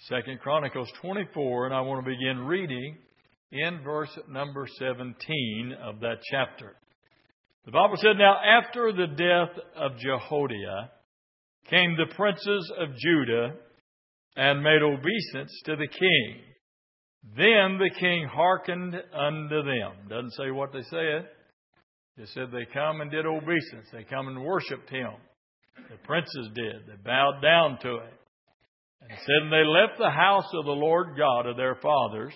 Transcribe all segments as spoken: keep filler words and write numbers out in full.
Second Chronicles twenty-four, and I want to begin reading in verse number seventeen of that chapter. The Bible said, "Now after the death of Jehoiada came the princes of Judah and made obeisance to the king. Then the king hearkened unto them." Doesn't say what they said. It said they come and did obeisance. They come and worshipped him. The princes did. They bowed down to him. And it said, "And they left the house of the Lord God of their fathers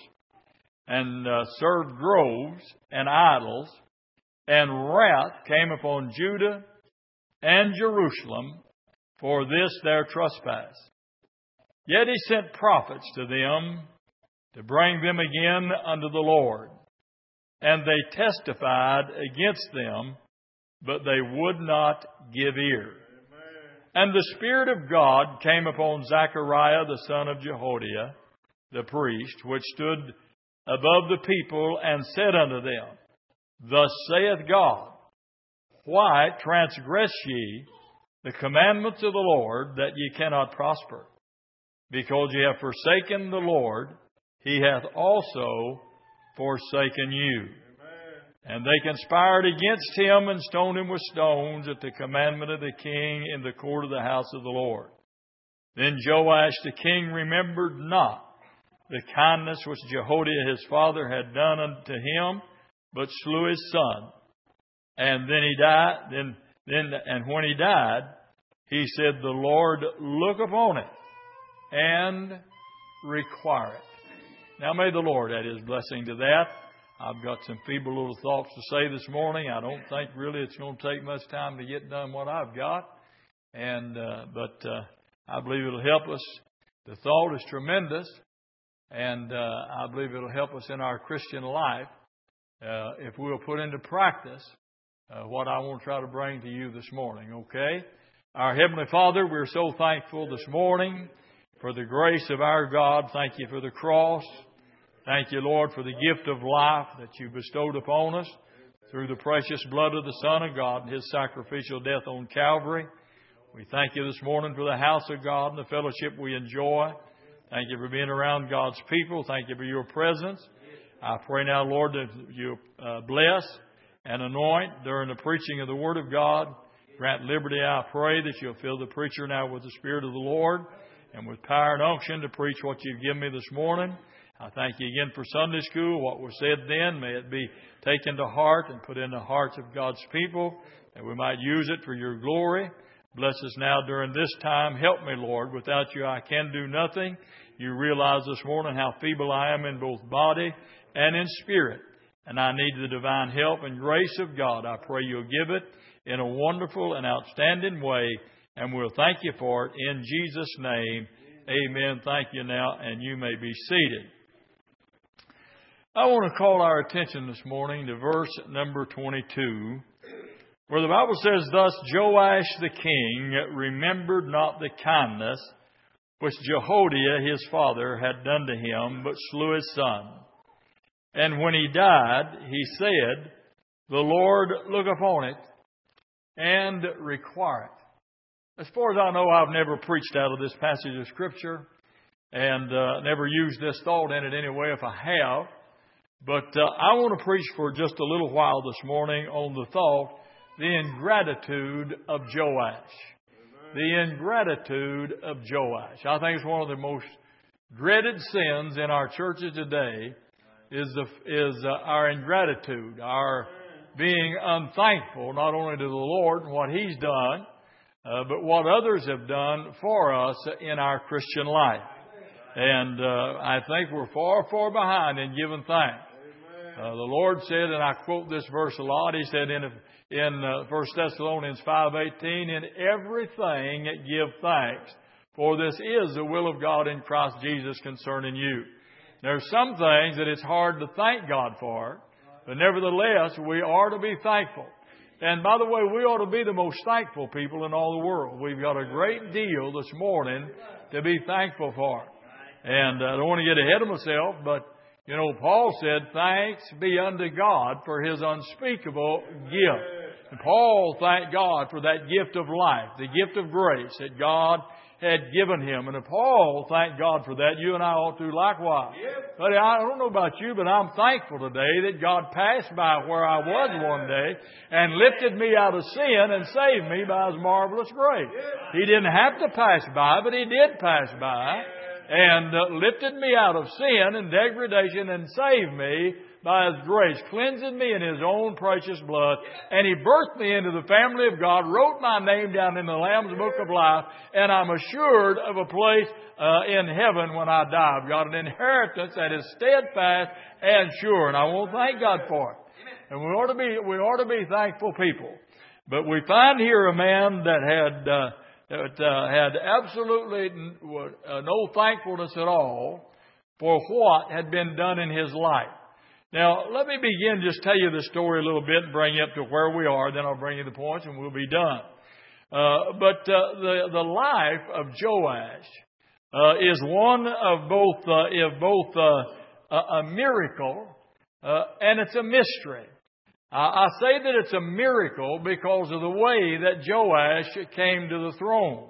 and uh, served groves and idols. And wrath came upon Judah and Jerusalem for this their trespass. Yet he sent prophets to them to bring them again unto the Lord. And they testified against them, but they would not give ear. And the Spirit of God came upon Zechariah the son of Jehoiada, the priest, which stood above the people, and said unto them, Thus saith God, Why transgress ye the commandments of the Lord, that ye cannot prosper? Because ye have forsaken the Lord, he hath also forsaken you. Amen. And they conspired against him and stoned him with stones at the commandment of the king in the court of the house of the Lord. Then Joash the king remembered not the kindness which Jehoiada his father had done unto him, but slew his son. And then he died, then, then, and when he died, he said, The Lord look upon it and require it. Now may the Lord add his blessing to that. I've got some feeble little thoughts to say this morning. I don't think really it's going to take much time to get done what I've got. And, uh, but, uh, I believe it'll help us. The thought is tremendous. And, uh, I believe it'll help us in our Christian life. Uh, if we'll put into practice uh, what I want to try to bring to you this morning, okay? Our Heavenly Father, we're so thankful this morning for the grace of our God. Thank you for the cross. Thank you, Lord, for the gift of life that you bestowed upon us through the precious blood of the Son of God and his sacrificial death on Calvary. We thank you this morning for the house of God and the fellowship we enjoy. Thank you for being around God's people. Thank you for your presence. I pray now, Lord, that you uh, bless and anoint during the preaching of the Word of God. Grant liberty, I pray, that you'll fill the preacher now with the Spirit of the Lord and with power and unction to preach what you've given me this morning. I thank you again for Sunday school. What was said then, may it be taken to heart and put in the hearts of God's people, that we might use it for your glory. Bless us now during this time. Help me, Lord. Without you, I can do nothing. You realize this morning how feeble I am in both body and in spirit. And I need the divine help and grace of God. I pray you'll give it in a wonderful and outstanding way. And we'll thank you for it in Jesus' name. Amen. Thank you now, and you may be seated. I want to call our attention this morning to verse number twenty-two, where the Bible says, Thus Joash the king remembered not the kindness which Jehoiada his father had done to him, but slew his son. And when he died, he said, The Lord look upon it and require it. As far as I know, I've never preached out of this passage of Scripture and uh, never used this thought in it anyway if I have. But uh, I want to preach for just a little while this morning on the thought, the ingratitude of Joash. The ingratitude of Joash. I think it's one of the most dreaded sins in our churches today is the, is uh, our ingratitude, our being unthankful not only to the Lord and what He's done, uh, but what others have done for us in our Christian life. And uh, I think we're far, far behind in giving thanks. Uh, the Lord said, and I quote this verse a lot, He said in in uh, First Thessalonians five eighteen, In everything give thanks, for this is the will of God in Christ Jesus concerning you. There are some things that it's hard to thank God for, but nevertheless, we are to be thankful. And by the way, we ought to be the most thankful people in all the world. We've got a great deal this morning to be thankful for. And uh, I don't want to get ahead of myself, but, you know, Paul said, Thanks be unto God for His unspeakable gift. And Paul thanked God for that gift of life, the gift of grace that God had given him. And Paul thanked God for that. You and I ought to likewise. Yep. But I don't know about you, but I'm thankful today that God passed by where I was one day and lifted me out of sin and saved me by His marvelous grace. He didn't have to pass by, but He did pass by and uh, lifted me out of sin and degradation and saved me by His grace, cleansing me in His own precious blood. And He birthed me into the family of God, wrote my name down in the Lamb's Book of Life, and I'm assured of a place uh, in heaven when I die. I've got an inheritance that is steadfast and sure, and I want to thank God for it. And we ought to be, we ought to be thankful people. But we find here a man that had, uh, that uh, had absolutely uh, no thankfulness at all for what had been done in his life. Now, let me begin, just tell you the story a little bit and bring you up to where we are. Then I'll bring you the points and we'll be done. Uh, but uh, the, the life of Joash uh, is one of both, uh, of both uh, a, a miracle uh, and it's a mystery. Uh, I say that it's a miracle because of the way that Joash came to the throne.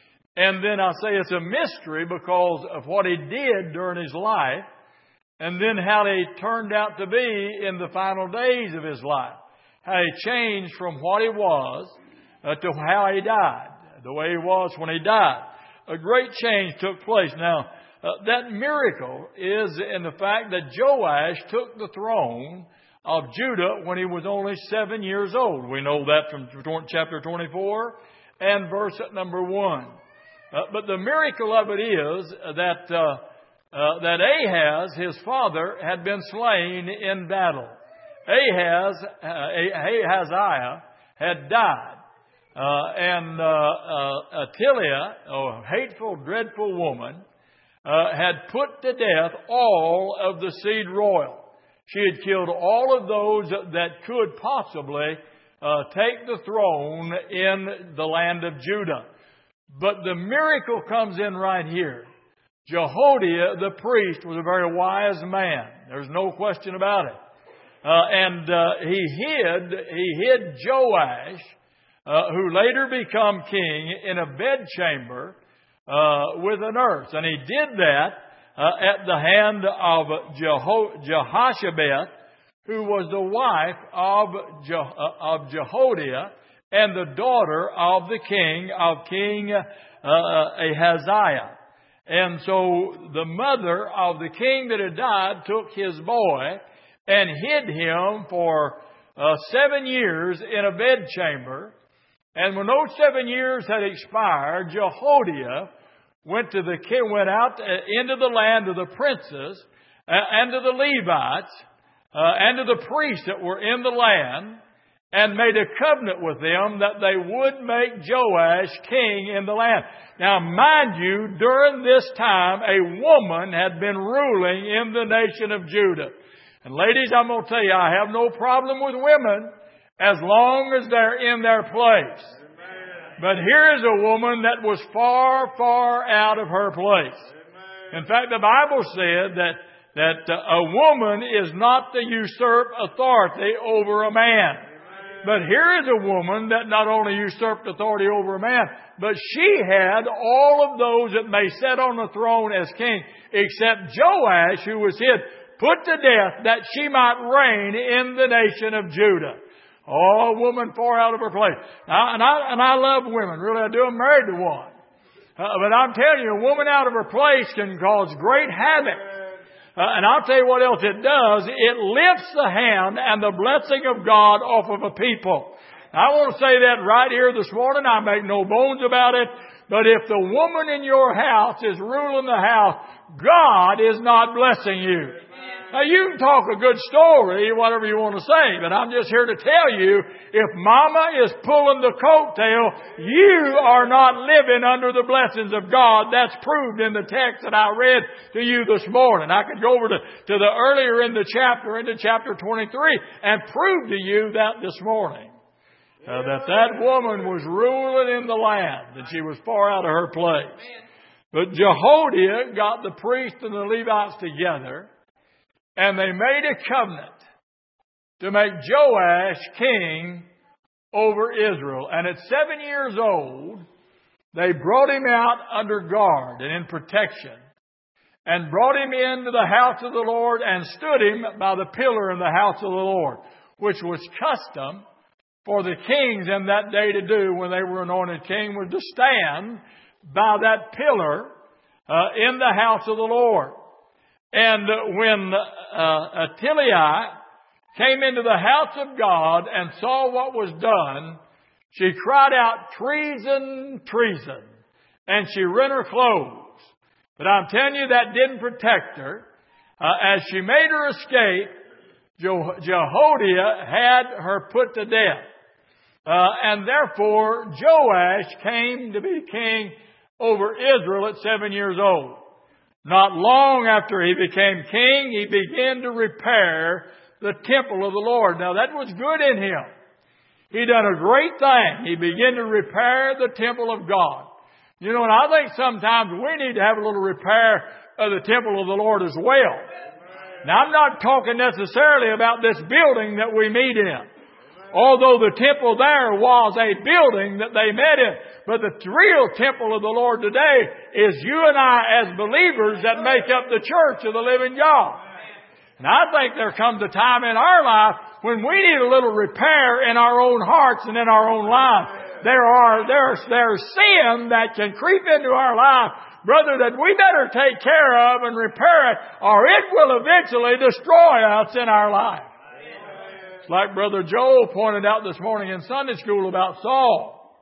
And then I say it's a mystery because of what he did during his life. And then how he turned out to be in the final days of his life. How he changed from what he was uh, to how he died. The way he was when he died. A great change took place. Now, uh, that miracle is in the fact that Joash took the throne of Judah when he was only seven years old. We know that from chapter twenty-four and verse number one. Uh, but the miracle of it is that... Uh, Uh, that Ahaz, his father, had been slain in battle. Ahaz, uh, Ahaziah had died. Uh, and uh, uh, Athaliah, a hateful, dreadful woman, uh, had put to death all of the seed royal. She had killed all of those that could possibly uh, take the throne in the land of Judah. But the miracle comes in right here. Jehoiada, the priest, was a very wise man. There's no question about it. Uh, and uh, he hid, he hid Joash, uh, who later became king, in a bedchamber uh, with a nurse. And he did that uh, at the hand of Jeho- Jehoshabeth, who was the wife of, Je- uh, of Jehoiada and the daughter of the king, of King uh, Ahaziah. And so the mother of the king that had died took his boy and hid him for uh, seven years in a bedchamber. And when those seven years had expired, Jehoiada went to the king, went out into the land of the princes uh, and to the Levites uh, and to the priests that were in the land, and made a covenant with them that they would make Joash king in the land. Now, mind you, during this time, a woman had been ruling in the nation of Judah. And ladies, I'm going to tell you, I have no problem with women as long as they're in their place. Amen. But here's a woman that was far, far out of her place. Amen. In fact, the Bible said that, that a woman is not to usurp authority over a man. But here is a woman that not only usurped authority over a man, but she had all of those that may sit on the throne as king, except Joash, who was hid, put to death that she might reign in the nation of Judah. Oh, a woman far out of her place. Now, and I, and I love women. Really, I do. I'm married to one. Uh, but I'm telling you, a woman out of her place can cause great havoc. Uh, and I'll tell you what else it does. It lifts the hand and the blessing of God off of a people. I want to say that right here this morning. I make no bones about it. But if the woman in your house is ruling the house, God is not blessing you. Now, you can talk a good story, whatever you want to say, but I'm just here to tell you, if Mama is pulling the coattail, you are not living under the blessings of God. That's proved in the text that I read to you this morning. I could go over to, to the earlier in the chapter, into chapter twenty-three, and prove to you that this morning. Uh, that that woman was ruling in the land, and she was far out of her place. But Jehoiada got the priests and the Levites together, and they made a covenant to make Joash king over Israel. And at seven years old, they brought him out under guard and in protection, and brought him into the house of the Lord, and stood him by the pillar in the house of the Lord, which was custom for the kings in that day to do when they were anointed king, was to stand by that pillar uh, in the house of the Lord. And when uh, Athaliah came into the house of God and saw what was done, she cried out, "Treason, treason!" And she rent her clothes. But I'm telling you, that didn't protect her. Uh, as she made her escape, Je- Jehoiada had her put to death. Uh, and therefore, Joash came to be king over Israel at seven years old. Not long after he became king, he began to repair the temple of the Lord. Now, that was good in him. He done a great thing. He began to repair the temple of God. You know, and I think sometimes we need to have a little repair of the temple of the Lord as well. Now, I'm not talking necessarily about this building that we meet in. Although the temple there was a building that they met in. But the real temple of the Lord today is you and I as believers that make up the church of the living God. And I think there comes a time in our life when we need a little repair in our own hearts and in our own lives. There are, there's, there's sin that can creep into our life, brother, that we better take care of and repair it, or it will eventually destroy us in our life. It's like Brother Joel pointed out this morning in Sunday school about Saul,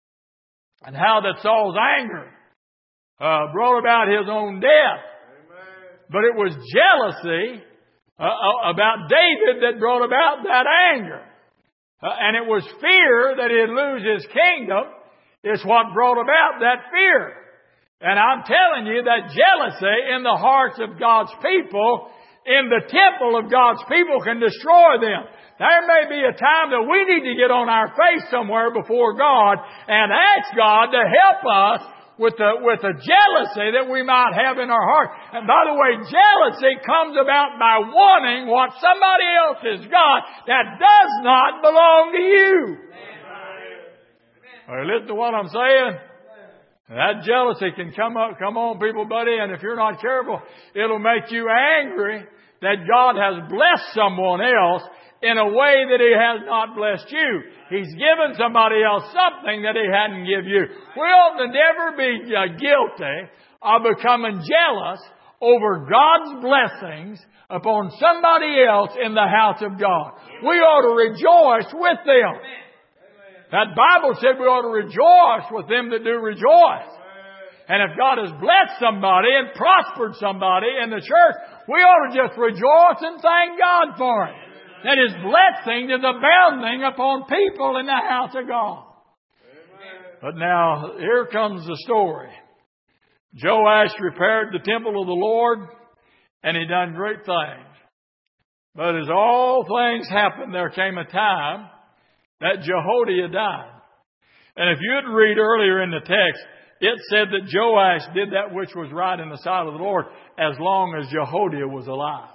and how that Saul's anger uh, brought about his own death. But it was jealousy uh, about David that brought about that anger. Uh, and it was fear that he'd lose his kingdom is what brought about that fear. And I'm telling you that jealousy in the hearts of God's people, in the temple of God's people, can destroy them. There may be a time that we need to get on our face somewhere before God and ask God to help us with the, with the jealousy that we might have in our heart. And by the way, jealousy comes about by wanting what somebody else has got that does not belong to you. Are you listening to what I'm saying? That jealousy can come up, come on, people, buddy, and if you're not careful, it'll make you angry that God has blessed someone else in a way that He has not blessed you. He's given somebody else something that He hadn't given you. We ought to never be uh, guilty of becoming jealous over God's blessings upon somebody else in the house of God. We ought to rejoice with them. That Bible said we ought to rejoice with them that do rejoice. And if God has blessed somebody and prospered somebody in the church, we ought to just rejoice and thank God for it. That His blessing is abounding upon people in the house of God. But now, here comes the story. Joash repaired the temple of the Lord, and he done great things. But as all things happened, there came a time that Jehoiada died. And if you'd read earlier in the text, it said that Joash did that which was right in the sight of the Lord as long as Jehoiada was alive.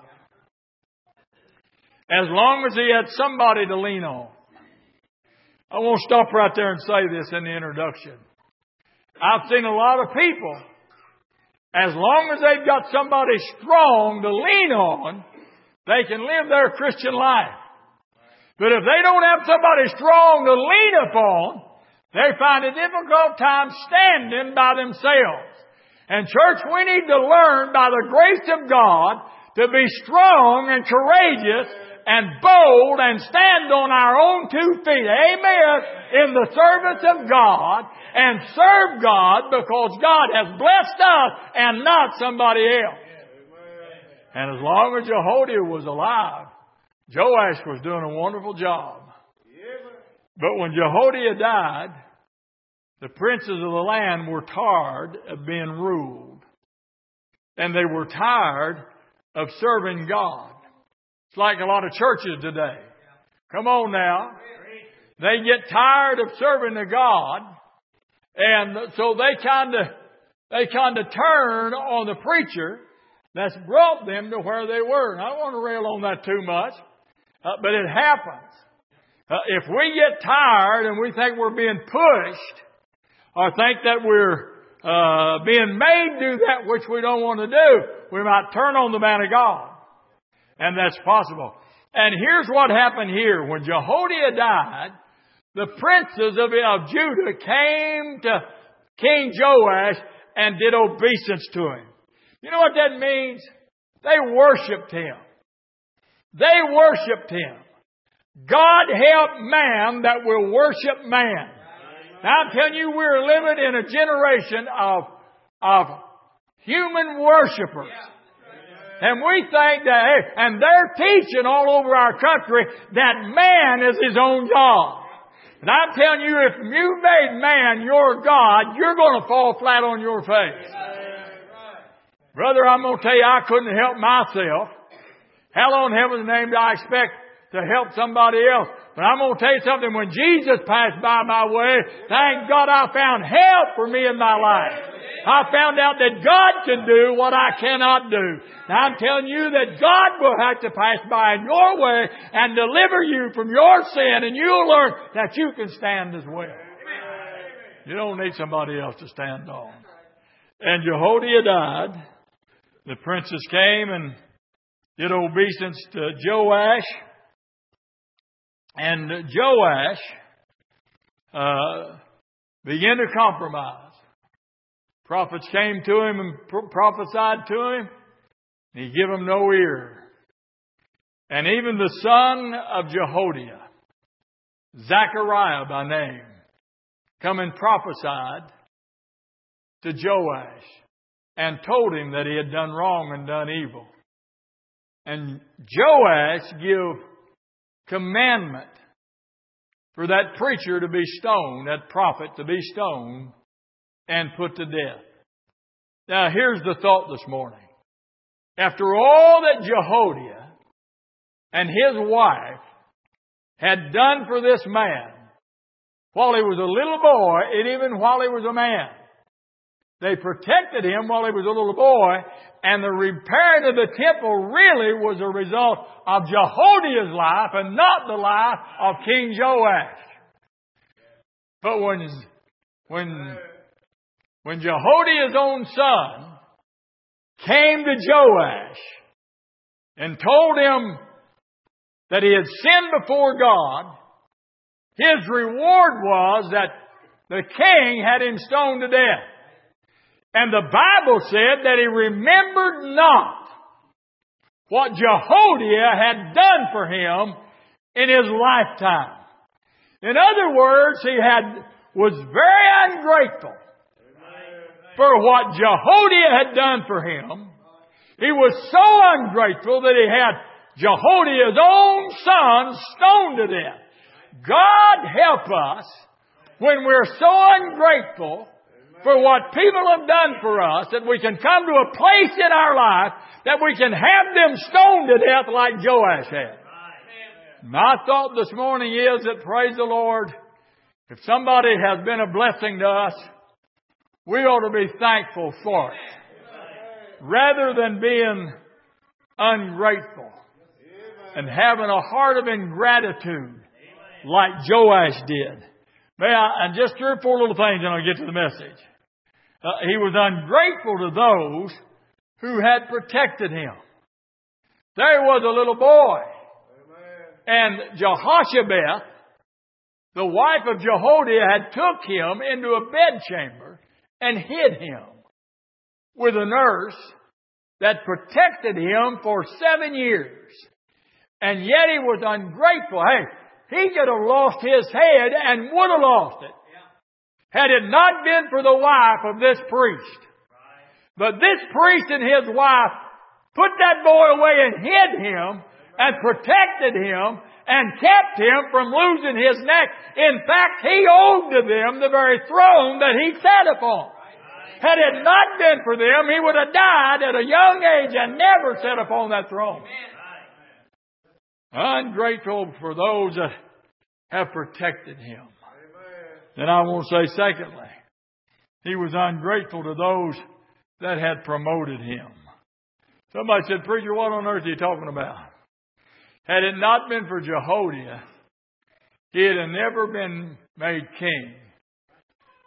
As long as he had somebody to lean on. I won't stop right there and say this in the introduction. I've seen a lot of people, as long as they've got somebody strong to lean on, they can live their Christian life. But if they don't have somebody strong to lean upon, they find a difficult time standing by themselves. And church, we need to learn by the grace of God to be strong and courageous and bold and stand on our own two feet. Amen. In the service of God and serve God because God has blessed us and not somebody else. And as long as Jehoiada was alive, Joash was doing a wonderful job. But when Jehoiada died, the princes of the land were tired of being ruled. And they were tired of serving God. It's like a lot of churches today. Come on now. They get tired of serving the God. And so they kind of, they kind of turn on the preacher that's brought them to where they were. And I don't want to rail on that too much. Uh, but it happens. Uh, if we get tired and we think we're being pushed or think that we're uh, being made do that which we don't want to do, we might turn on the man of God. And that's possible. And here's what happened here. When Jehoiada died, the princes of, of Judah came to King Joash and did obeisance to him. You know what that means? They worshipped him. They worshipped him. God help man that will worship man. Now I'm telling you, we're living in a generation of, of human worshipers. And we think that, hey, and they're teaching all over our country that man is his own God. And I'm telling you, if you made man your God, you're going to fall flat on your face. Brother, I'm going to tell you, I couldn't help myself. How in heaven's name do I expect to help somebody else? But I'm going to tell you something. When Jesus passed by my way, thank God I found help for me in my life. I found out that God can do what I cannot do. Now I'm telling you that God will have to pass by in your way and deliver you from your sin, and you'll learn that you can stand as well. You don't need somebody else to stand on. And Jehoiada died. The princes came and did obeisance to Joash. And Joash uh, began to compromise. Prophets came to him and pro- prophesied to him. And he gave them no ear. And even the son of Jehoiada, Zechariah by name, come and prophesied to Joash and told him that he had done wrong and done evil. And Joash gave commandment for that preacher to be stoned, that prophet to be stoned and put to death. Now here's the thought this morning. After all that Jehoiada and his wife had done for this man while he was a little boy and even while he was a man, they protected him while he was a little boy, and the repairing of the temple really was a result of Jehoiada's life and not the life of King Joash. But when, when, when Jehoiada's own son came to Joash and told him that he had sinned before God, his reward was that the king had him stoned to death. And the Bible said that he remembered not what Jehoiada had done for him in his lifetime. In other words, he had was very ungrateful for what Jehoiada had done for him. He was so ungrateful that he had Jehoiada's own son stoned to death. God help us when we're so ungrateful for what people have done for us, that we can come to a place in our life that we can have them stoned to death like Joash had. My thought this morning is that, praise the Lord, if somebody has been a blessing to us, we ought to be thankful for it, rather than being ungrateful and having a heart of ingratitude like Joash did. May I, and just three or four little things and I'll get to the message. Uh, he was ungrateful to those who had protected him. There was a little boy. And Jehoshaphat, the wife of Jehoiada, had took him into a bedchamber and hid him with a nurse that protected him for seven years. And yet he was ungrateful. Hey, he could have lost his head and would have lost it had it not been for the wife of this priest. But this priest and his wife put that boy away and hid him and protected him and kept him from losing his neck. In fact, he owed to them the very throne that he sat upon. Had it not been for them, he would have died at a young age and never sat upon that throne. Ungrateful for those that have protected him. And I want to say, secondly, he was ungrateful to those that had promoted him. Somebody said, "Preacher, what on earth are you talking about?" Had it not been for Jehoiada, he had never been made king.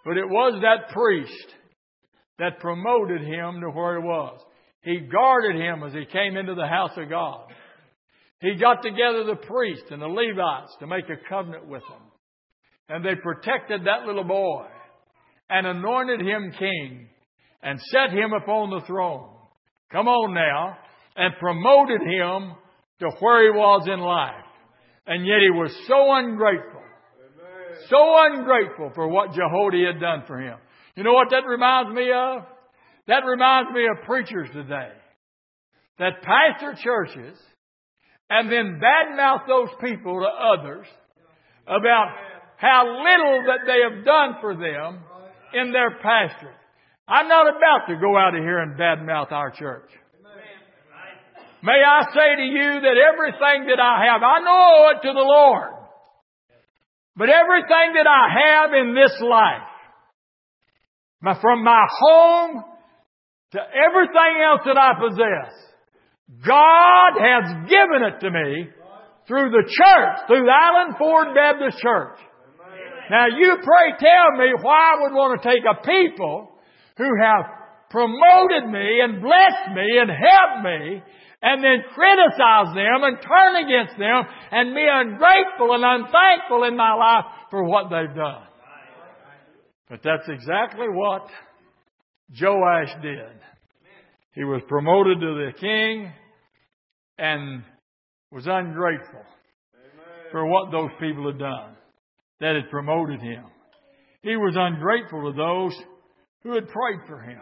But it was that priest that promoted him to where he was. He guarded him as he came into the house of God. He got together the priests and the Levites to make a covenant with them. And they protected that little boy and anointed him king and set him upon the throne. Come on now. And promoted him to where he was in life. And yet he was so ungrateful. Amen. So ungrateful for what Jehoiada had done for him. You know what that reminds me of? That reminds me of preachers today that pastor churches and then badmouth those people to others about how little that they have done for them in their pastorate. I'm not about to go out of here and badmouth our church. May I say to you that everything that I have, I know it to the Lord. But everything that I have in this life, my, from my home to everything else that I possess, God has given it to me through the church, through the Island Ford Baptist Church. Now you pray tell me why I would want to take a people who have promoted me and blessed me and helped me and then criticize them and turn against them and be ungrateful and unthankful in my life for what they've done. But that's exactly what Joash did. He was promoted to the king and was ungrateful for what those people had done that had promoted him. He was ungrateful to those who had prayed for him.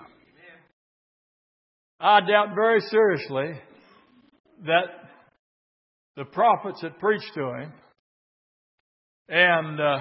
I doubt very seriously that the prophets had preached to him and uh,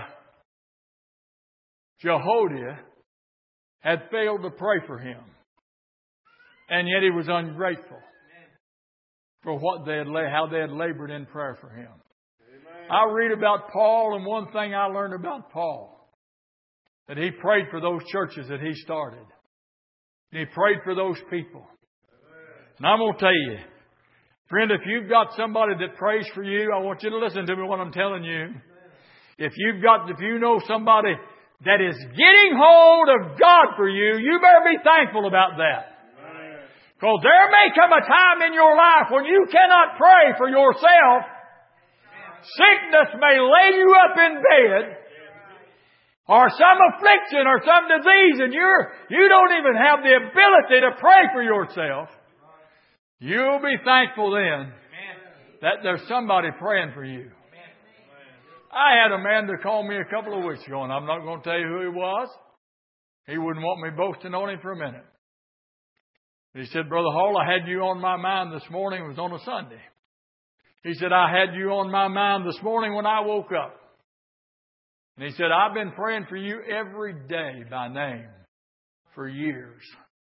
Jehoiada had failed to pray for him. And yet he was ungrateful for what they had, how they had labored in prayer for him. Amen. I read about Paul, and one thing I learned about Paul, that he prayed for those churches that he started. And he prayed for those people. Amen. And I'm going to tell you, friend, if you've got somebody that prays for you, I want you to listen to me what I'm telling you. Amen. If you've got, if you know somebody that is getting hold of God for you, you better be thankful about that. Because there may come a time in your life when you cannot pray for yourself. Sickness may lay you up in bed, or some affliction or some disease, and you're, you don't even have the ability to pray for yourself. You'll be thankful then that there's somebody praying for you. I had a man to call me a couple of weeks ago, and I'm not going to tell you who he was. He wouldn't want me boasting on him for a minute. He said, Brother Hall, I had you on my mind this morning. It was on a Sunday. He said, I had you on my mind this morning when I woke up. And he said, I've been praying for you every day by name for years.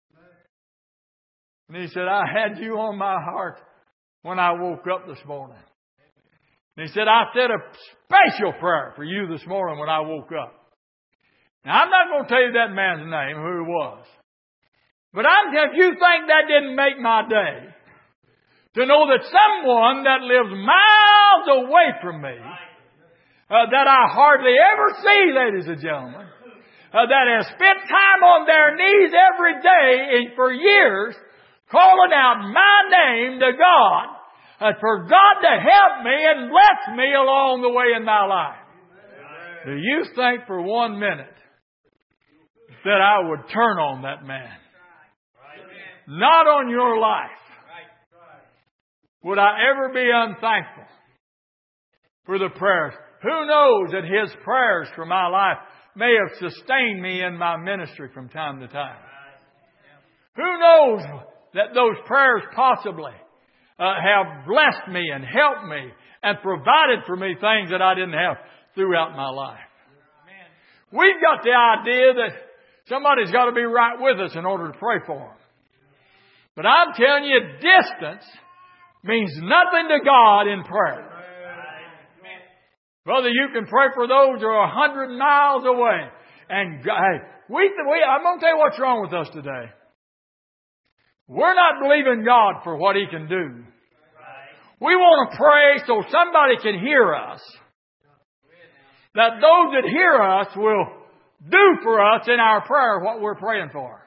And he said, I had you on my heart when I woke up this morning. And he said, I said a special prayer for you this morning when I woke up. Now, I'm not going to tell you that man's name, who he was. But I'm telling you, if you think that didn't make my day, to know that someone that lives miles away from me, uh, that I hardly ever see, ladies and gentlemen, uh, that has spent time on their knees every day and for years, calling out my name to God, uh, for God to help me and bless me along the way in my life. Do you think for one minute that I would turn on that man? Not on your life. Would I ever be unthankful for the prayers? Who knows that his prayers for my life may have sustained me in my ministry from time to time? Who knows that those prayers possibly uh, have blessed me and helped me and provided for me things that I didn't have throughout my life? We've got the idea that somebody's got to be right with us in order to pray for them. But I'm telling you, distance means nothing to God in prayer. Brother, you can pray for those who are a hundred miles away. And hey, we, we, I'm going to tell you what's wrong with us today. We're not believing God for what He can do. We want to pray so somebody can hear us. That those that hear us will do for us in our prayer what we're praying for.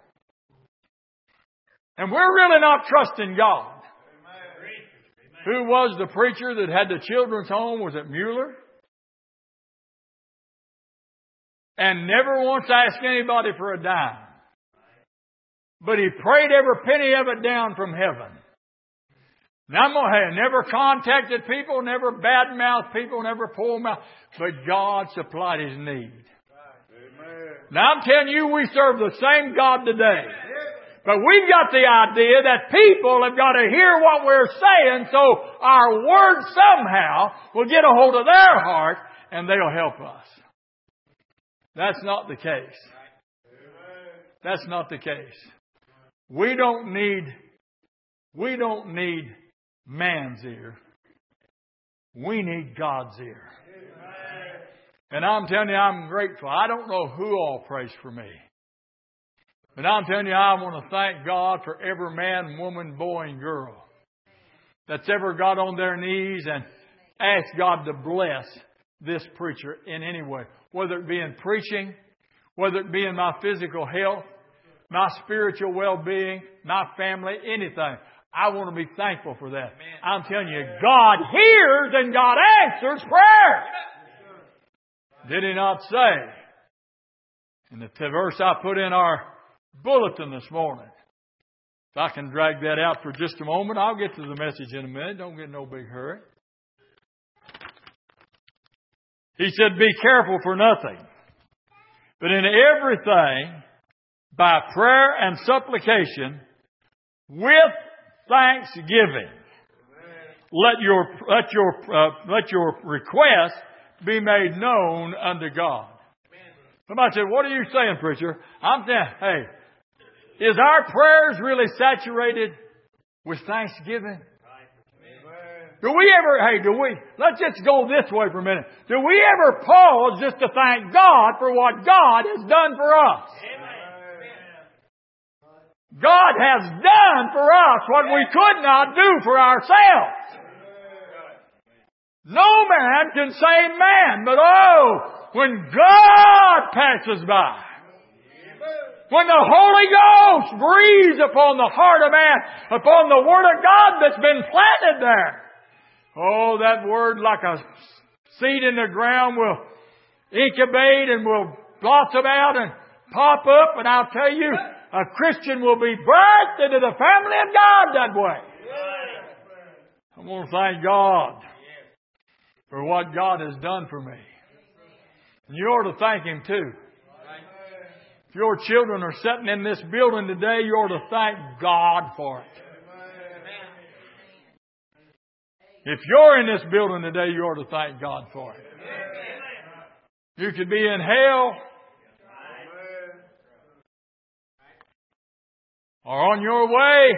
And we're really not trusting God. Who was the preacher that had the children's home? Was it Mueller? And never once asked anybody for a dime. But he prayed every penny of it down from heaven. Now, I'm going to have never contacted people, never bad-mouthed people, never poor-mouthed. But God supplied his need. Now, I'm telling you, we serve the same God today. But we've got the idea that people have got to hear what we're saying so our word somehow will get a hold of their heart and they'll help us. That's not the case. That's not the case. We don't need, we don't need man's ear. We need God's ear. And I'm telling you, I'm grateful. I don't know who all prays for me. But I'm telling you, I want to thank God for every man, woman, boy, and girl that's ever got on their knees and asked God to bless this preacher in any way. Whether it be in preaching, whether it be in my physical health, my spiritual well-being, my family, anything. I want to be thankful for that. I'm telling you, God hears and God answers prayer. Did He not say? In the verse I put in our bulletin this morning. If I can drag that out for just a moment, I'll get to the message in a minute. Don't get in no big hurry. He said, be careful for nothing, but in everything, by prayer and supplication, with thanksgiving, let your let your uh, let your request be made known unto God. Somebody said, "What are you saying, preacher?" I'm saying, "Hey, is our prayers really saturated with thanksgiving? Do we ever, hey, do we, let's just go this way for a minute. Do we ever pause just to thank God for what God has done for us? God has done for us what we could not do for ourselves. No man can save man, but oh, when God passes by, when the Holy Ghost breathes upon the heart of man, upon the Word of God that's been planted there, oh, that Word like a seed in the ground will incubate and will blossom out and pop up. And I'll tell you, a Christian will be birthed into the family of God that way. I want to thank God for what God has done for me. And you ought to thank Him too. If your children are sitting in this building today, you ought to thank God for it. If you're in this building today, you ought to thank God for it. You could be in hell or on your way.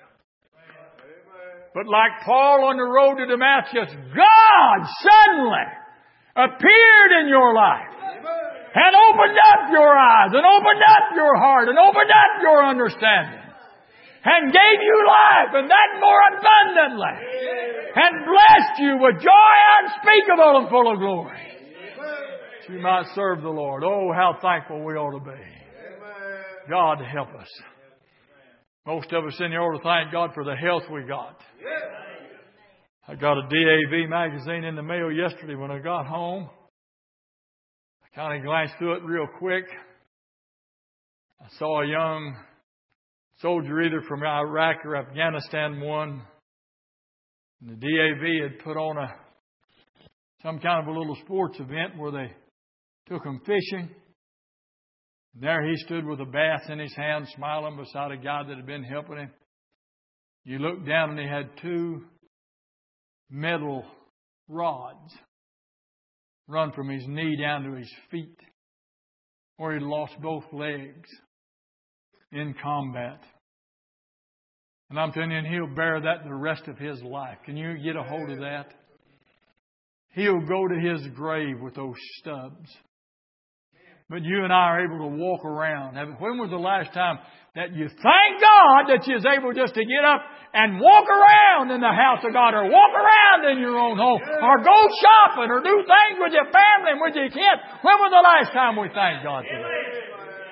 But like Paul on the road to Damascus, God suddenly appeared in your life and opened up your eyes and opened up your heart and opened up your understanding and gave you life, and that more abundantly, and blessed you with joy unspeakable and full of glory, that you might serve the Lord. Oh, how thankful we ought to be. God help us. Most of us in here ought to thank God for the health we got. I got a D A V magazine in the mail yesterday when I got home. I kind of glanced through it real quick. I saw a young soldier either from Iraq or Afghanistan one. And the D A V had put on a some kind of a little sports event where they took him fishing. And there he stood with a bass in his hand, smiling beside a guy that had been helping him. You looked down and he had two metal rods run from his knee down to his feet, where he lost both legs in combat. And I'm telling you, he'll bear that the rest of his life. Can you get a hold of that? He'll go to his grave with those stubs. But you and I are able to walk around. When was the last time that you thank God that you're able just to get up and walk around in the house of God, or walk around in your own home, or go shopping, or do things with your family and with your kids. When was the last time we thanked God for that?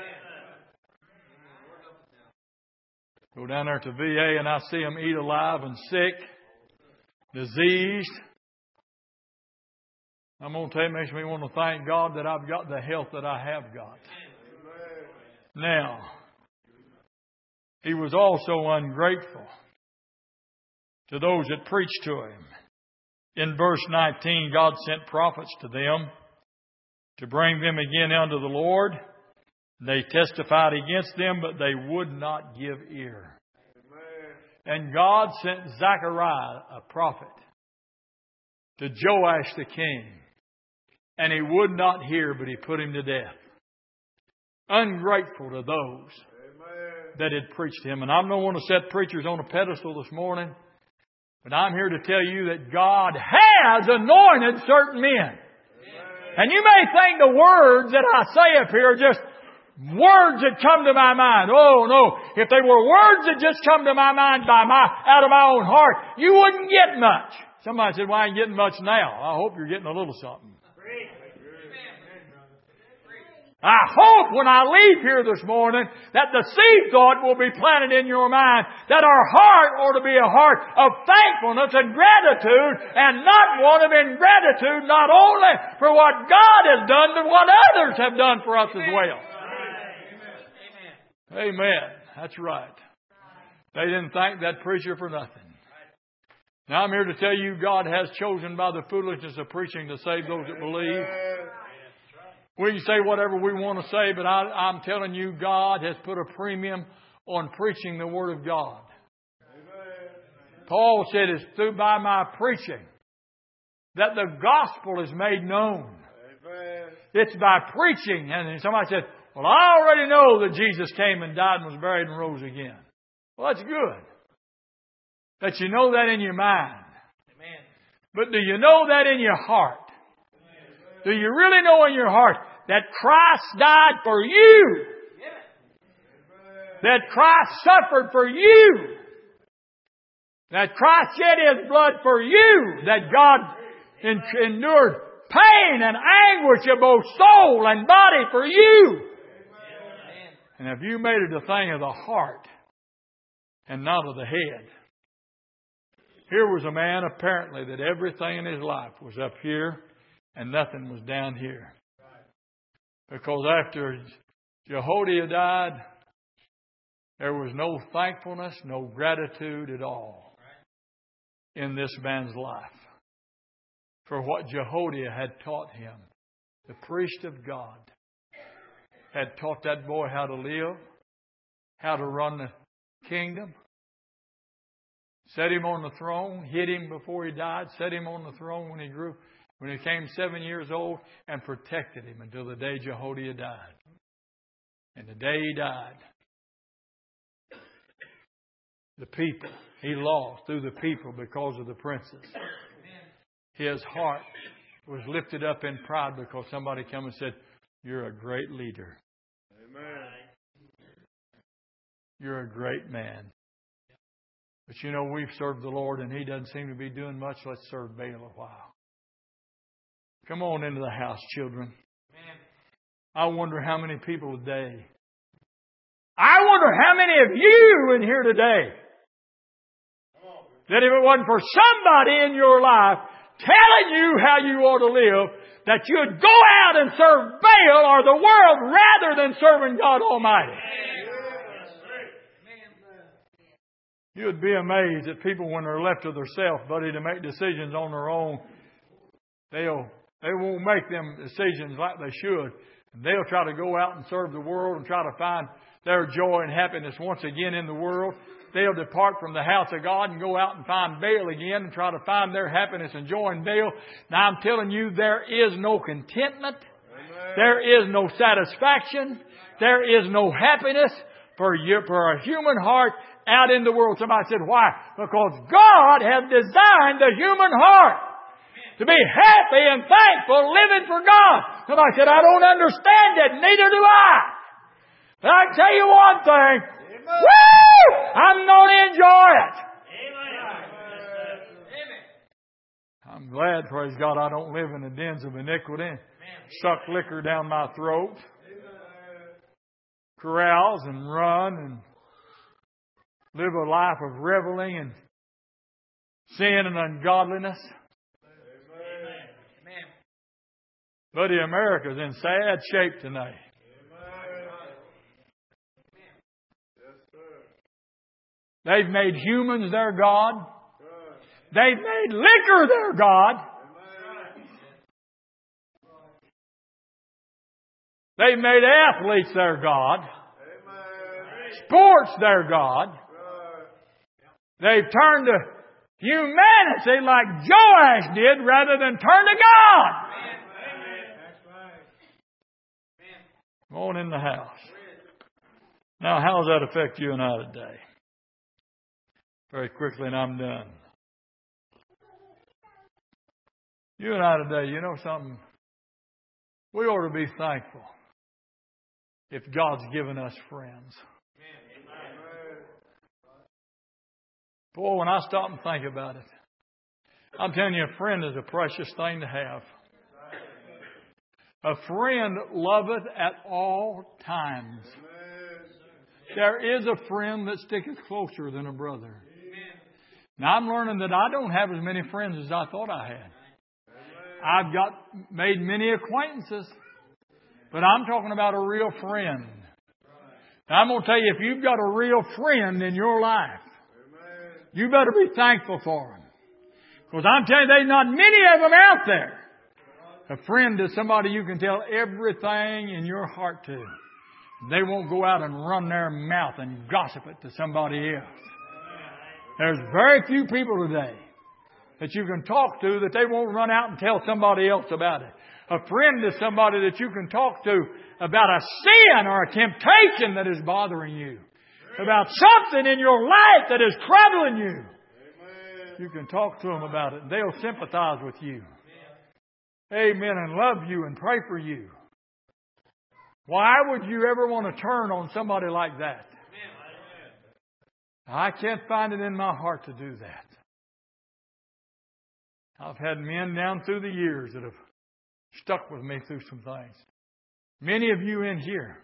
Go down there to V A and I see them eat alive and sick, diseased. I'm going to tell you, it makes me want to thank God that I've got the health that I have got. Now, he was also ungrateful to those that preached to him. In verse nineteen, God sent prophets to them to bring them again unto the Lord. They testified against them, but they would not give ear. And God sent Zechariah, a prophet, to Joash the king. And he would not hear, but he put him to death. Ungrateful to those that had preached him. And I don't want to set preachers on a pedestal this morning, but I'm here to tell you that God has anointed certain men. And you may think the words that I say up here are just words that come to my mind. Oh no, if they were words that just come to my mind by my, out of my own heart, you wouldn't get much. Somebody said, well, I ain't getting much now. I hope you're getting a little something. I hope when I leave here this morning that the seed thought will be planted in your mind that our heart ought to be a heart of thankfulness and gratitude, and not one of ingratitude, not only for what God has done, but what others have done for us as well. Amen. Amen. That's right. They didn't thank that preacher for nothing. Now I'm here to tell you God has chosen by the foolishness of preaching to save those that believe. We can say whatever we want to say, but I, I'm telling you, God has put a premium on preaching the Word of God. Amen. Paul said it's through by my preaching that the gospel is made known. Amen. It's by preaching. And somebody said, well, I already know that Jesus came and died and was buried and rose again. Well, that's good. That you know that in your mind. Amen. But do you know that in your heart? Do you really know in your heart that Christ died for you? That Christ suffered for you? That Christ shed His blood for you? That God en- endured pain and anguish of both soul and body for you? And if you made it a thing of the heart and not of the head. Here was a man apparently that everything in his life was up here and nothing was down here. Because after Jehoiada died, there was no thankfulness, no gratitude at all in this man's life for what Jehoiada had taught him. The priest of God had taught that boy how to live, how to run the kingdom, set him on the throne, hid him before he died, set him on the throne when he grew When he came seven years old, and protected him until the day Jehoiada died. And the day he died, the people, he lost through the people because of the princes. His heart was lifted up in pride because somebody came and said, you're a great leader. Amen. You're a great man. But you know, we've served the Lord and He doesn't seem to be doing much. Let's serve Baal a while. Come on into the house, children. I wonder how many people today. I wonder how many of you in here today that if it wasn't for somebody in your life telling you how you ought to live, that you'd go out and serve Baal or the world rather than serving God Almighty. You'd be amazed at people when they're left to themselves, buddy, to make decisions on their own. They'll They won't make them decisions like they should. They'll try to go out and serve the world and try to find their joy and happiness once again in the world. They'll depart from the house of God and go out and find Baal again and try to find their happiness and joy in Baal. Now I'm telling you, there is no contentment. Amen. There is no satisfaction. There is no happiness for you, for a human heart out in the world. Somebody said, why? Because God has designed the human heart to be happy and thankful, living for God. Somebody said, I don't understand it. Neither do I. But I can tell you one thing. Woo! I'm going to enjoy it. I'm glad, praise God, I don't live in the dens of iniquity. Suck liquor down my throat. Carouse and run and live a life of reveling and sin and ungodliness. Buddy, America's in sad shape tonight. They've made humans their God. They've made liquor their God. They've made athletes their God. Sports their God. They've turned to humanity like Joash did rather than turn to God. Come on in the house. Now, how does that affect you and I today? Very quickly, and I'm done. You and I today, you know something? We ought to be thankful if God's given us friends. Boy, when I stop and think about it, I'm telling you, a friend is a precious thing to have. A friend loveth at all times. There is a friend that sticketh closer than a brother. Now, I'm learning that I don't have as many friends as I thought I had. I've got made many acquaintances, but I'm talking about a real friend. Now, I'm going to tell you, if you've got a real friend in your life, you better be thankful for them. Because I'm telling you, there's not many of them out there. A friend is somebody you can tell everything in your heart to. They won't go out and run their mouth and gossip it to somebody else. There's very few people today that you can talk to that they won't run out and tell somebody else about it. A friend is somebody that you can talk to about a sin or a temptation that is bothering you. About something in your life that is troubling you. You can talk to them about it and they'll sympathize with you. Amen. And love you and pray for you. Why would you ever want to turn on somebody like that? I can't find it in my heart to do that. I've had men down through the years that have stuck with me through some things. Many of you in here.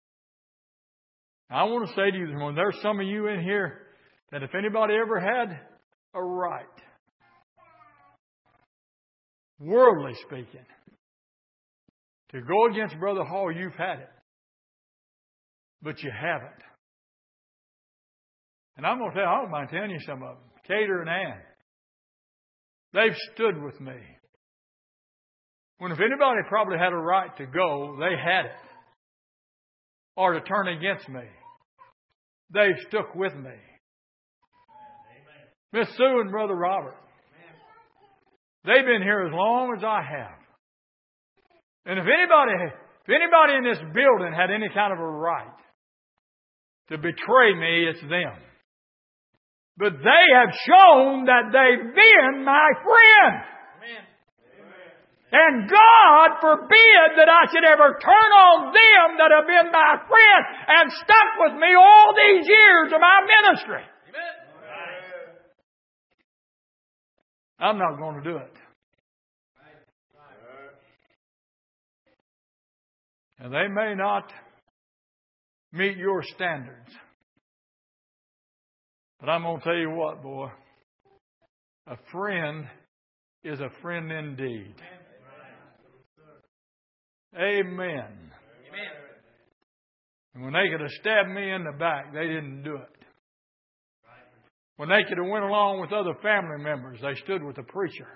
I want to say to you this morning, there's some of you in here that if anybody ever had a right, worldly speaking, to go against Brother Hall, you've had it. But you haven't. And I'm going to tell you, I don't mind telling you some of them. Cater and Ann. They've stood with me. When if anybody probably had a right to go, they had it. Or to turn against me. They've stuck with me. Miss Sue and Brother Robert. They've been here as long as I have. And if anybody, if anybody in this building had any kind of a right to betray me, it's them. But they have shown that they've been my friend. Amen. And God forbid that I should ever turn on them that have been my friend and stuck with me all these years of my ministry. Amen. I'm not going to do it. And they may not meet your standards. But I'm going to tell you what, boy. A friend is a friend indeed. Amen. Amen. And when they could have stabbed me in the back, they didn't do it. When they could have went along with other family members, they stood with the preacher.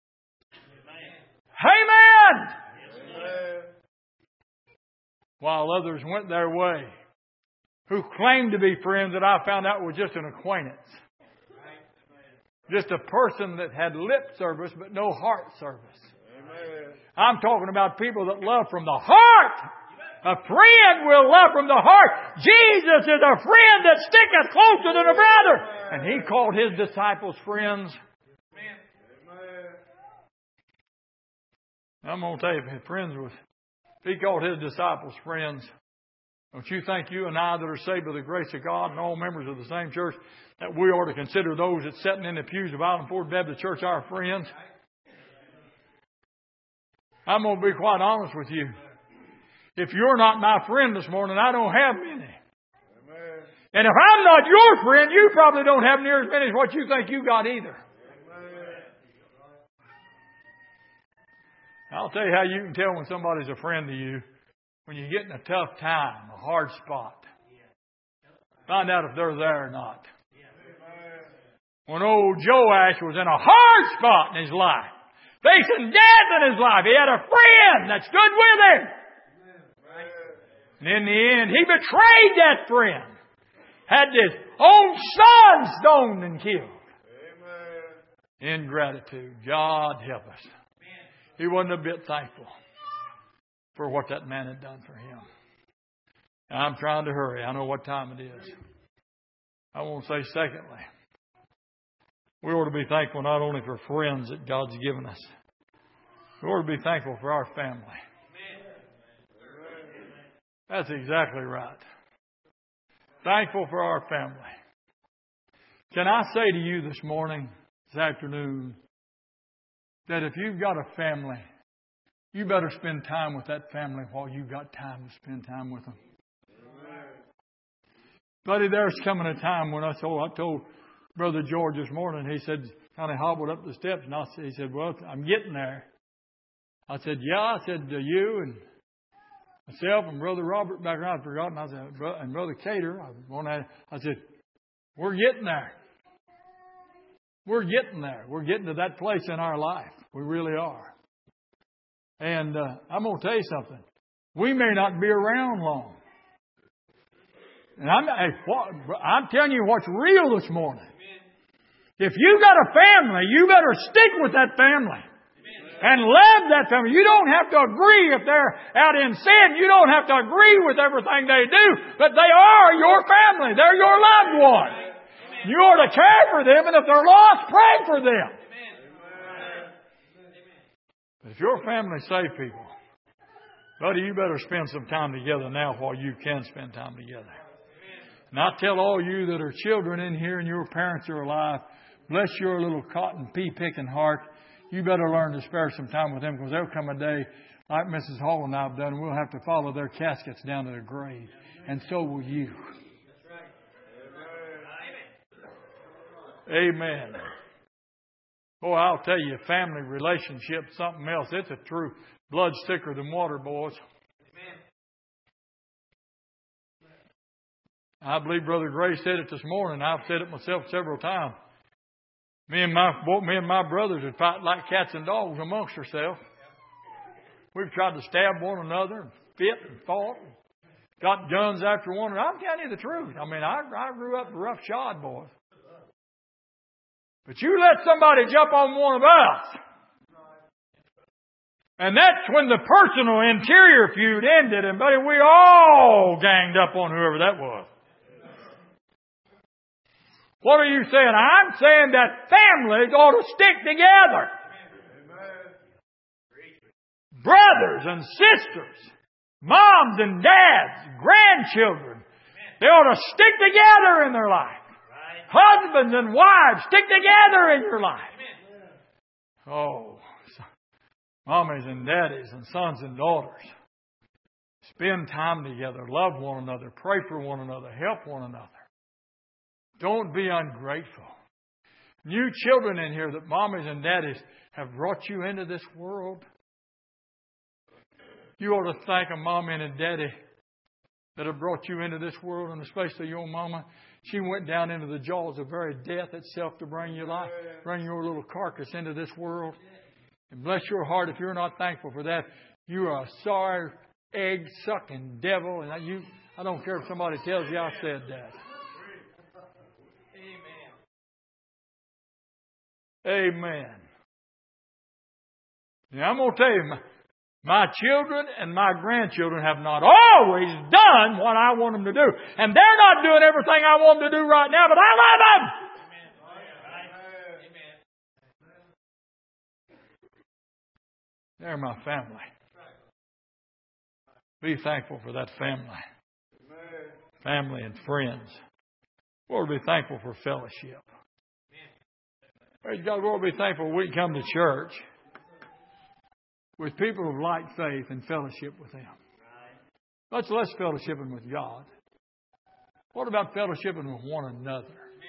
Amen. Amen. While others went their way, who claimed to be friends that I found out was just an acquaintance. Just a person that had lip service but no heart service. Amen. I'm talking about people that love from the heart. A friend will love from the heart. Jesus is a friend that sticketh closer than a brother. And He called His disciples friends. Amen. I'm going to tell you, if His friends was, He called His disciples friends. Don't you think you and I that are saved by the grace of God and all members of the same church, that we ought to consider those that sitting in the pews of Island Ford Baptist Church our friends? I'm going to be quite honest with you. If you're not my friend this morning, I don't have many. Amen. And if I'm not your friend, you probably don't have near as many as what you think you got either. Amen. I'll tell you how you can tell when somebody's a friend to you. When you get in a tough time, a hard spot. Find out if they're there or not. When old Joash was in a hard spot in his life, facing death in his life, he had a friend that stood with him. And in the end, he betrayed that friend. Had his own son stoned and killed. Ingratitude. God help us. He wasn't a bit thankful for what that man had done for him. And I'm trying to hurry. I know what time it is. I want to say secondly, we ought to be thankful not only for friends that God's given us. We ought to be thankful for our family. That's exactly right. Thankful for our family. Can I say to you this morning, this afternoon, that if you've got a family, you better spend time with that family while you've got time to spend time with them. Amen. Buddy, there's coming a time when I told, I told Brother George this morning, he said, kind of hobbled up the steps, and I, he said, well, I'm getting there. I said, yeah. I said, to you and myself and Brother Robert back around, I'd forgotten. I said, and Brother Cater, I, I said, we're getting there. We're getting there. We're getting to that place in our life. We really are. And uh, I'm going to tell you something. We may not be around long. And I'm, I'm telling you what's real this morning. If you've got a family, you better stick with that family. And love that family. You don't have to agree if they're out in sin. You don't have to agree with everything they do. But they are your family. They're your loved one. You ought to care for them. And if they're lost, pray for them. But if your family's saved people, buddy, you better spend some time together now while you can spend time together. And I tell all you that are children in here and your parents are alive, bless your little cotton pea picking heart. You better learn to spare some time with them, because there'll come a day, like Missus Hall and I have done, we'll have to follow their caskets down to their grave. And so will you. Amen. Boy, I'll tell you, family relationship, something else. It's a true blood thicker than water, boys. Amen. I believe Brother Gray said it this morning. I've said it myself several times. Me and my me and my brothers would fight like cats and dogs amongst ourselves. We've tried to stab one another and fit and fought. And got guns after one another. I'm telling you the truth. I mean, I, I grew up roughshod, boys. But you let somebody jump on one of us. And that's when the personal interior feud ended. And buddy, we all ganged up on whoever that was. What are you saying? I'm saying that families ought to stick together. Brothers and sisters, moms and dads, grandchildren, they ought to stick together in their life. Husbands and wives, stick together in your life. Oh, mommies and daddies and sons and daughters, spend time together, love one another, pray for one another, help one another. Don't be ungrateful. You children in here that mommies and daddies have brought you into this world, you ought to thank a mommy and a daddy that have brought you into this world, and especially your mama. She went down into the jaws of very death itself to bring your life, bring your little carcass into this world. And bless your heart, if you're not thankful for that, you are a sorry, egg-sucking devil. And you, I don't care if somebody tells you I said that. Amen. Amen. Now, I'm going to tell you, my, my children and my grandchildren have not always done what I want them to do. And they're not doing everything I want them to do right now, but I love them. They're my family. Be thankful for that family. family and friends. Lord, be thankful for fellowship. Praise God, Lord, be thankful we can come to church with people of like faith and fellowship with them. Much less fellowshipping with God. What about fellowshipping with one another?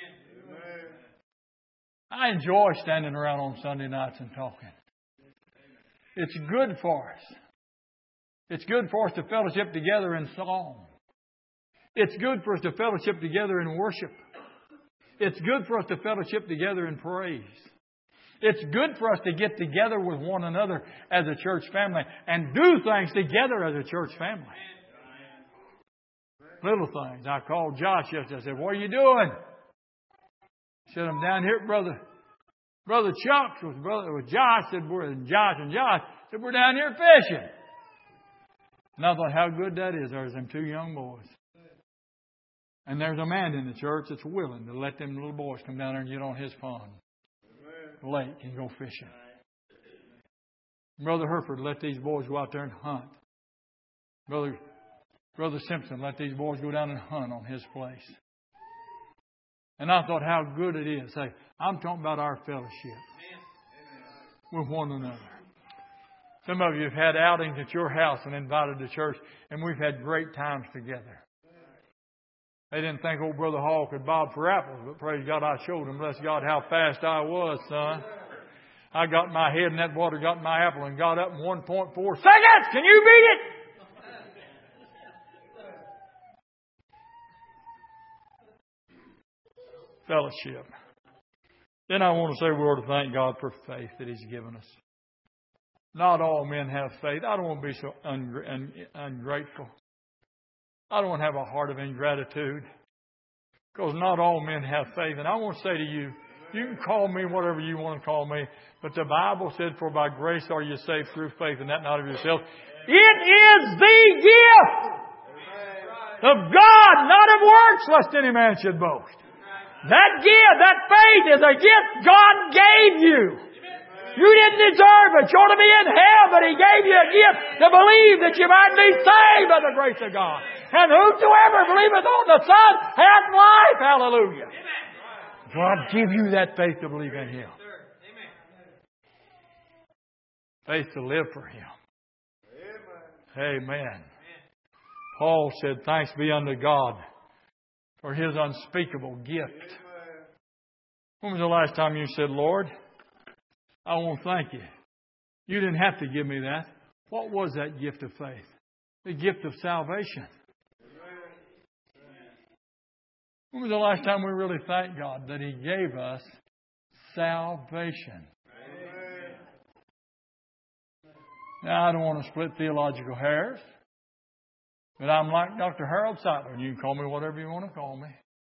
I enjoy standing around on Sunday nights and talking. It's good for us. It's good for us to fellowship together in song. It's good for us to fellowship together in worship. It's good for us to fellowship together in praise. It's good for us to get together with one another as a church family and do things together as a church family. Little things. I called Josh yesterday. I said, "What are you doing?" He said, "I'm down here, brother. Brother Chuck with brother with Josh." Said, "We're Josh and Josh." Said, "We're down here fishing." And I thought, how good that is. There's them two young boys. And there's a man in the church that's willing to let them little boys come down there and get on his pond, lake, and go fishing. Brother Herford let these boys go out there and hunt. Brother Brother Simpson let these boys go down and hunt on his place. And I thought how good it is. Hey, I'm talking about our fellowship with one another. Some of you have had outings at your house and invited to church, and we've had great times together. They didn't think old Brother Hall could bob for apples, but praise God, I showed them, bless God, how fast I was, son. I got my head in that water, got in my apple, and got up in one point four seconds. Can you beat it? Fellowship. Then I want to say we ought to thank God for faith that He's given us. Not all men have faith. I don't want to be so ungra- un- ungrateful. I don't want to have a heart of ingratitude. Because not all men have faith. And I want to say to you, you can call me whatever you want to call me. But the Bible said, "For by grace are you saved through faith, and that not of yourself." It is the gift of God, not of works, lest any man should boast. That gift, that faith is a gift God gave you. You didn't deserve it. You ought to be in hell, but He gave you a gift to believe that you might be saved by the grace of God. And whosoever believeth on the Son hath life. Hallelujah. God give you that faith to believe in Him. Faith to live for Him. Amen. Paul said, "Thanks be unto God for His unspeakable gift." When was the last time you said, "Lord, I want to thank You. You didn't have to give me that." What was that gift of faith? The gift of salvation. When was the last time we really thanked God that He gave us salvation? Now, I don't want to split theological hairs, but I'm like Doctor Harold Seitler. You can call me whatever you want to call me.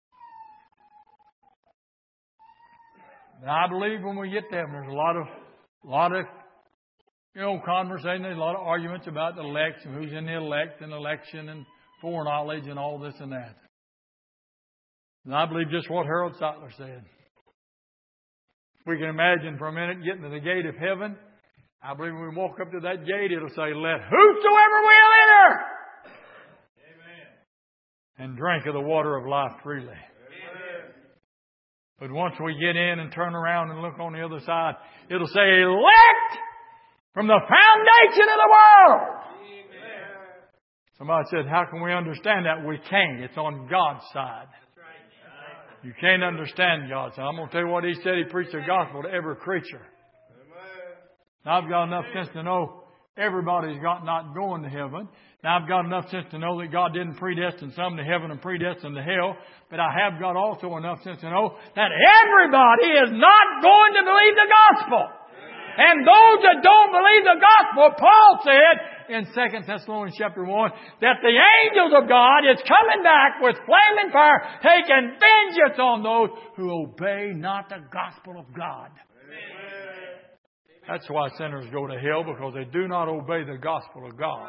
And I believe when we get to heaven, there's a lot of, lot of, you know, conversation. There's a lot of arguments about the elect and who's in the elect and election and foreknowledge and all this and that. And I believe just what Harold Seitler said. We can imagine for a minute getting to the gate of heaven. I believe when we walk up to that gate, it'll say, "Let whosoever will enter." Amen. And drink of the water of life freely. Amen. But once we get in and turn around and look on the other side, it'll say, "Elect from the foundation of the world." Amen. Somebody said, "How can we understand that?" We can't. It's on God's side. You can't understand God. So I'm going to tell you what He said. He preached the gospel to every creature. Now, I've got enough sense to know everybody's got not going to heaven. Now, I've got enough sense to know that God didn't predestine some to heaven and predestine to hell. But I have got also enough sense to know that everybody is not going to believe the gospel. And those that don't believe the gospel, Paul said in Second Thessalonians chapter one, that the angels of God is coming back with flaming fire, taking vengeance on those who obey not the gospel of God. That's why sinners go to hell, because they do not obey the gospel of God.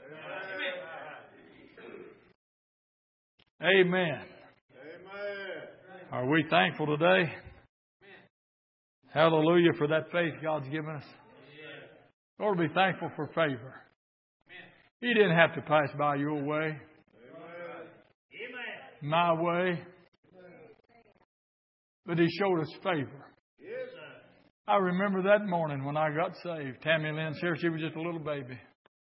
Amen. Amen. Are we thankful today? Hallelujah for that faith God's given us. Lord, be thankful for favor. He didn't have to pass by your way. Amen. my way. But He showed us favor. I remember that morning when I got saved. Tammy Lynn's here. She was just a little baby.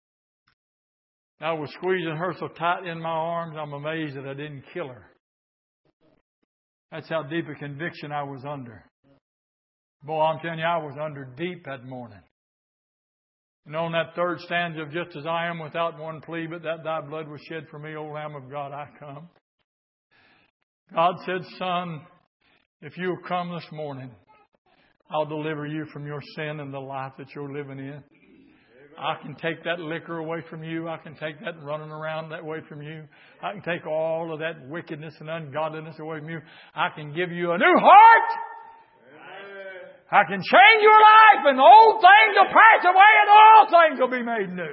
I was squeezing her so tight in my arms, I'm amazed that I didn't kill her. That's how deep a conviction I was under. Boy, I'm telling you, I was under deep that morning. And on that third stanza of just as I am without one plea, but that thy blood was shed for me, O Lamb of God, I come. God said, son, if you will come this morning, I'll deliver you from your sin and the life that you're living in. I can take that liquor away from you. I can take that running around that way from you. I can take all of that wickedness and ungodliness away from you. I can give you a new heart. I can change your life, and old things will pass away and all things will be made new.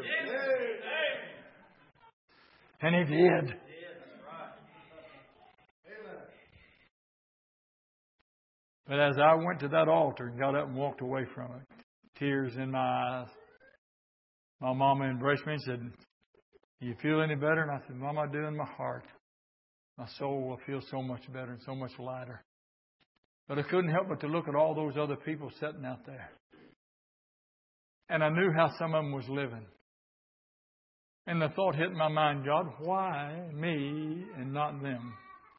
And He did. But as I went to that altar and got up and walked away from it, tears in my eyes, my mama embraced me and said, do you feel any better? And I said, Mama, I do in my heart. My soul will feel so much better and so much lighter. But I couldn't help but to look at all those other people sitting out there. And I knew how some of them was living. And the thought hit my mind, God, why me and not them?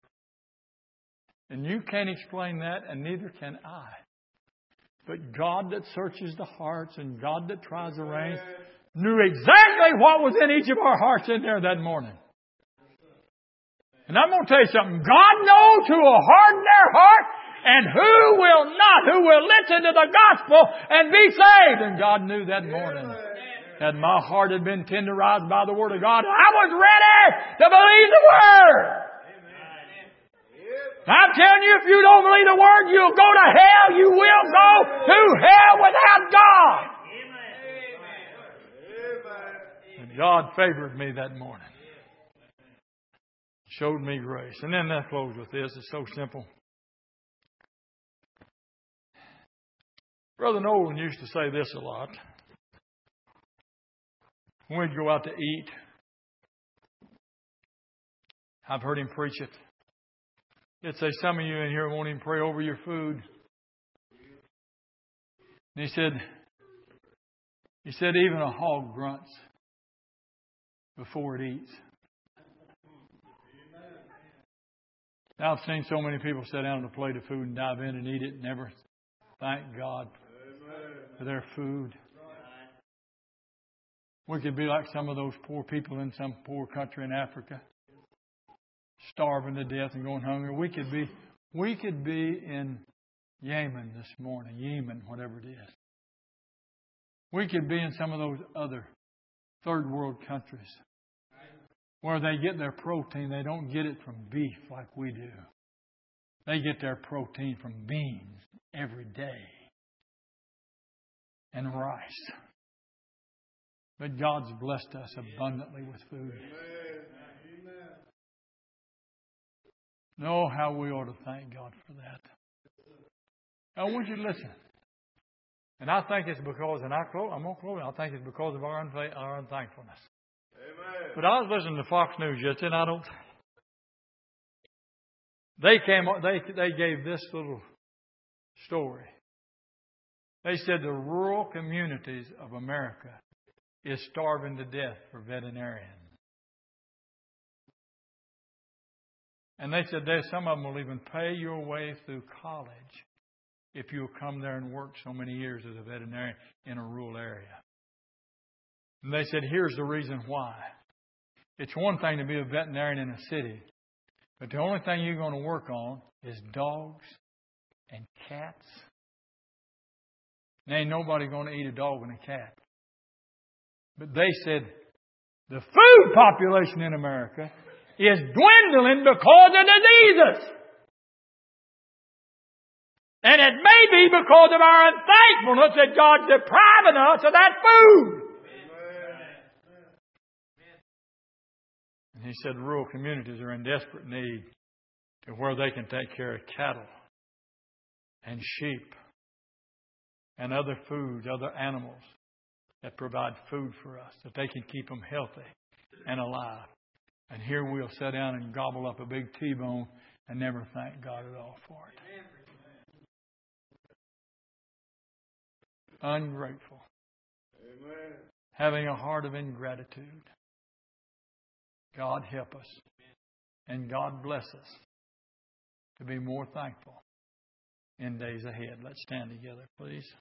And you can't explain that, and neither can I. But God that searches the hearts and God that tries the reins knew exactly what was in each of our hearts in there that morning. And I'm going to tell you something. God knows who will harden their heart and who will not, who will listen to the gospel and be saved. And God knew that morning that my heart had been tenderized by the Word of God. I was ready to believe the Word. I'm telling you, if you don't believe the Word, you'll go to hell. You will go to hell without God. And God favored me that morning. Showed me grace. And then let's close with this. It's so simple. Brother Nolan used to say this a lot. When we'd go out to eat, I've heard him preach it. He'd say, some of you in here won't even pray over your food. And he said, he said, even a hog grunts before it eats. Now, I've seen so many people sit down at a plate of food and dive in and eat it and never thank God for their food. We could be like some of those poor people in some poor country in Africa, starving to death and going hungry. We could be, we could be in Yemen this morning, Yemen, whatever it is. We could be in some of those other third world countries where they get their protein. They don't get it from beef like we do. They get their protein from beans every day and rice. But God's blessed us abundantly with food. Know how we ought to thank God for that. I want you to listen. And I think it's because, and I close, I'm going to close, I think it's because of our, unfa- our unthankfulness. Amen. But I was listening to Fox News yesterday, and I don't. They came, they they gave this little story. They said the rural communities of America is starving to death for veterinarians. And they said there's some of them will even pay your way through college if you'll come there and work so many years as a veterinarian in a rural area. And they said, here's the reason why. It's one thing to be a veterinarian in a city, but the only thing you're going to work on is dogs and cats. And ain't nobody going to eat a dog and a cat. But they said the food population in America is dwindling because of diseases. And it may be because of our unthankfulness that God's depriving us of that food. And he said rural communities are in desperate need to where they can take care of cattle and sheep and other foods, other animals that provide food for us, that they can keep them healthy and alive. And here we'll sit down and gobble up a big T-bone and never thank God at all for it. Ungrateful. Amen. Having a heart of ingratitude. God help us. And God bless us to be more thankful in days ahead. Let's stand together, please.